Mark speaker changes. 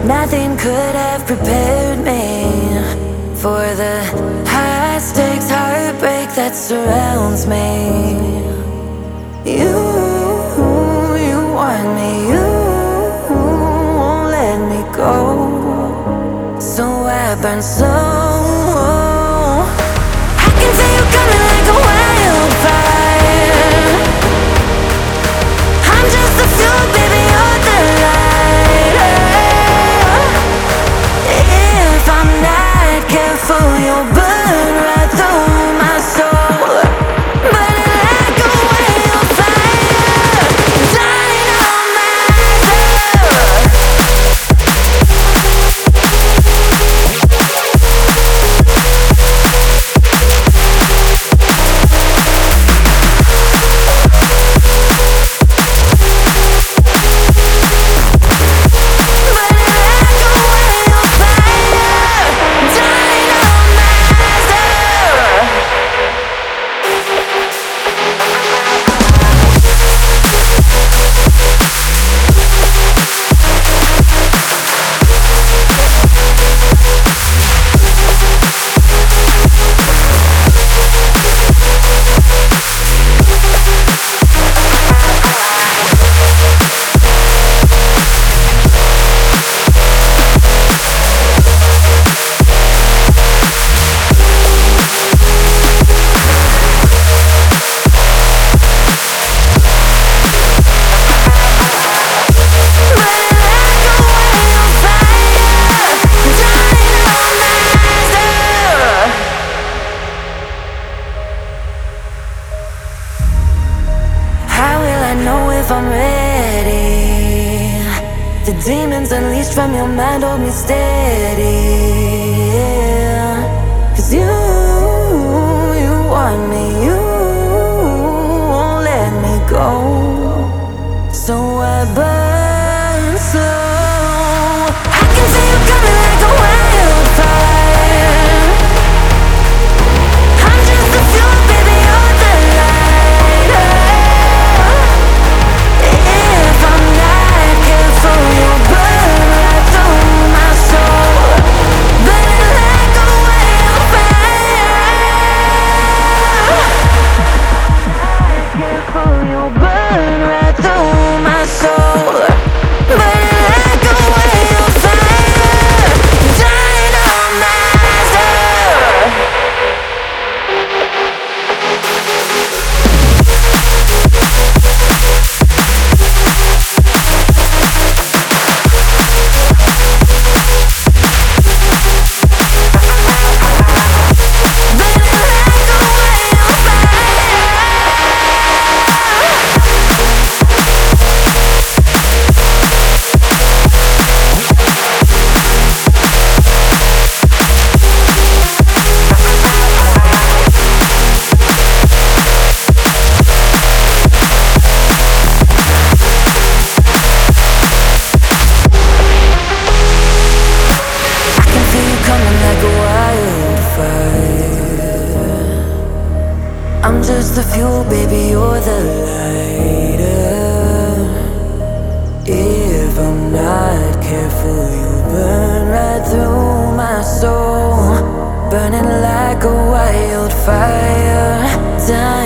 Speaker 1: Nothing could have prepared me for the high stakes heartbreak that surrounds me. You want me, you won't let me go. So I burn slow. I can feel you coming like a wildfire. I'm just the fuel, baby, you're the lighter. If I'm not careful, you'll burn right through my soul. Burning like a wildfire. If I'm ready, the demons unleashed from your mind hold me steady. Yeah. 'Cause you want me, you won't let me go. So I burn slow. I can see you coming like a wildfire. I'm just the fuel, baby, you're the lighter. If I'm not careful, you'll burn right through my soul. Burning like a wildfire. Not careful, you'll burn right through my soul. Burning like a wildfire. Dynamizer. I'm just the fuel, baby, you're the lighter. If I'm not careful, you'll burn right through my soul. Burning like a wildfire.